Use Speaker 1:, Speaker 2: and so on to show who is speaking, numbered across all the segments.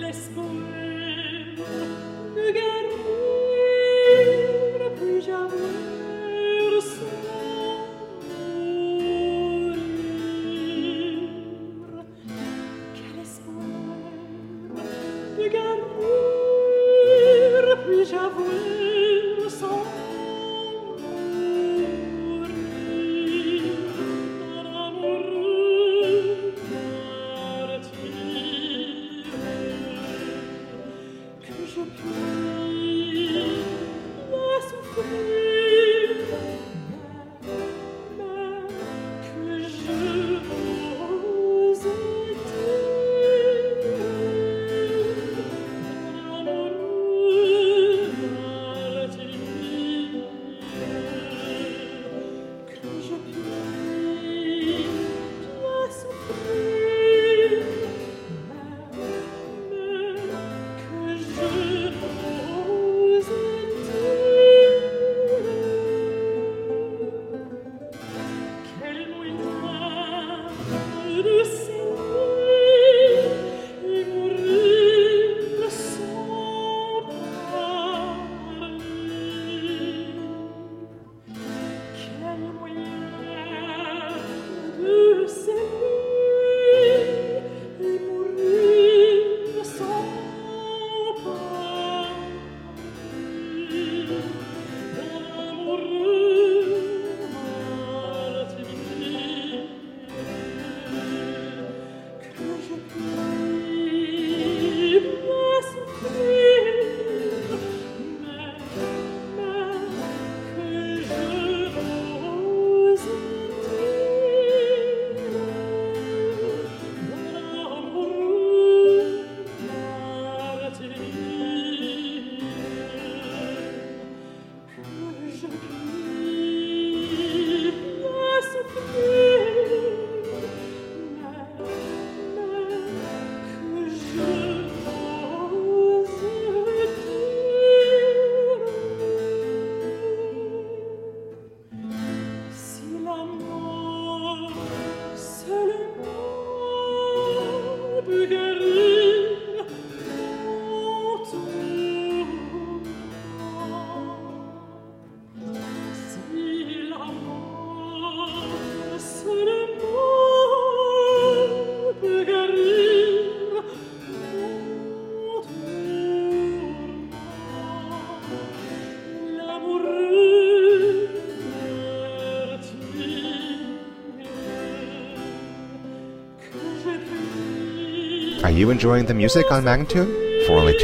Speaker 1: Are you enjoying the music on Magnatune? For only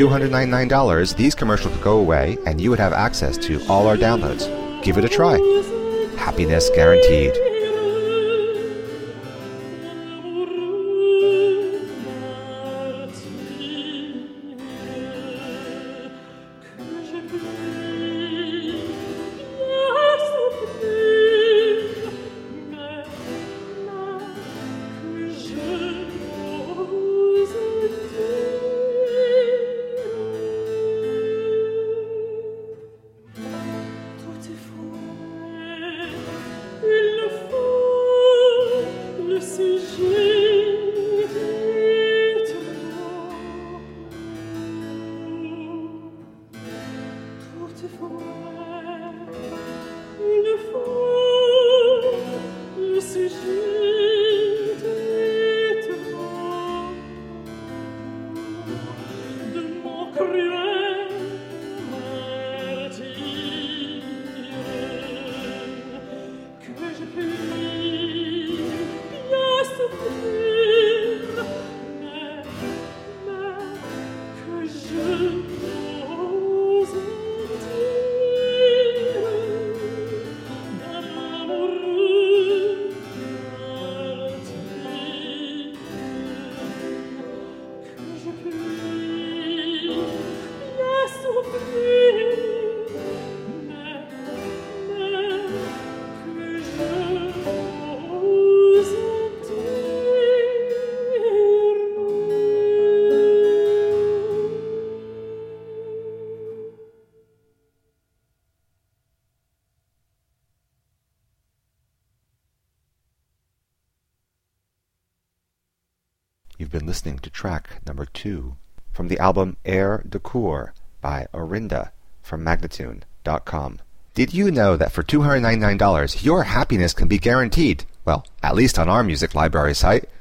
Speaker 1: $299, these commercials would go away and you would have access to all our downloads. Give it a try. Happiness guaranteed. You've been listening to track number 2 from the album Air de Cour by Orinda from Magnatune.com. Did you know that for $299 your happiness can be guaranteed? Well, at least on our music library site.